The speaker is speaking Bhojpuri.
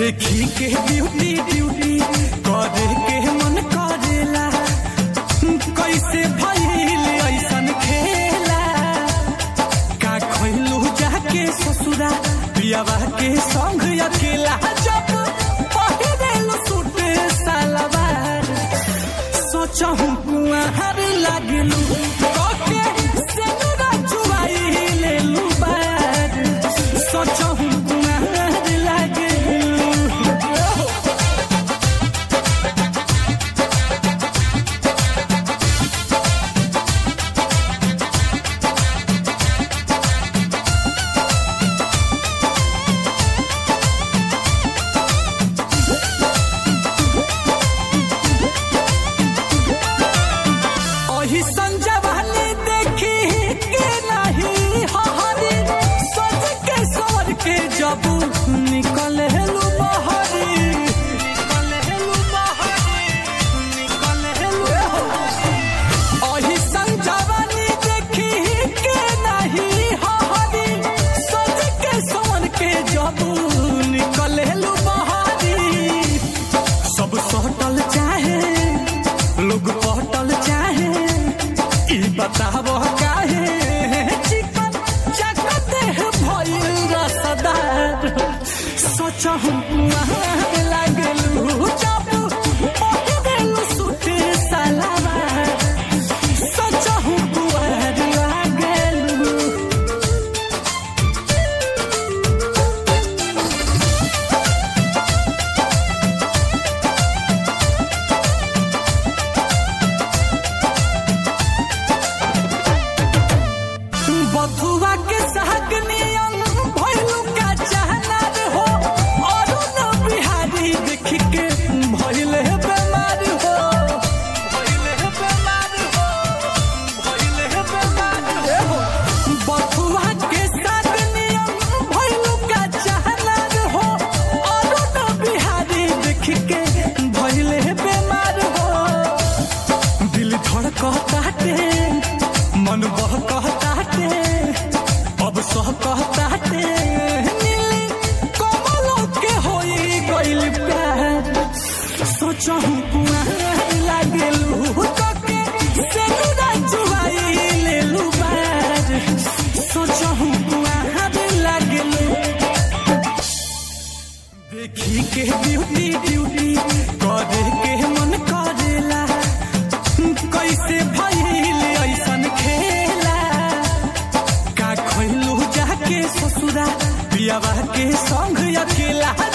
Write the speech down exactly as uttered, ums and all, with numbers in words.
देखी के ब्यूटी ड्यूटी करे के मन करेला, कैसे भइल ऐसन खेला। का खइलू जाके ससुरा पियावा के संग अकेला, जब पहिरेलू सूट सलवार सोचहु कुआर लागलू ओके सेनुरा चुराई लेलू बार सोचहु कुआर लागलू। संजवानी देखी के नहीं हरी सोच के सवर के जब निकल हेलू बहरी निकल हेलू बहरी निकल हेलू ओही संजवानी देखी के नहीं हरी सोच के सवर के जब निकल हेलू बहरी। सब सटल चाहे लोग पटल चाहे बताब काहे चिकन चकते भइल रसदार सोचहु कुआर लागलू जब पहिरेलू सूट सलवार सोचहु कुआर लागलू। बथुआ के साग नियन भइलू का चाहना हो और न बिहारी देख के भइल है बेमार हो भइल है बेमार हो भइल है बेमार हो। बथुआ के साग नियन भइलू का चाहना हो और न बिहारी देख के भइल है बेमार हो। दिल धड़कताटे मन बहकताटे अब सह कहताटे नीली कमलों के होई गइल प्यार सोचहु कुआर लागलू कके सेनुरा चुराई लेलू बार सोचहु कुआर लागलू। देखी के ब्यूटी ड्यूटी करे के मन करेला, कैसे भइल ऐसन खेला। का खइलू जाके ससुरा पियावा के संग अकेला।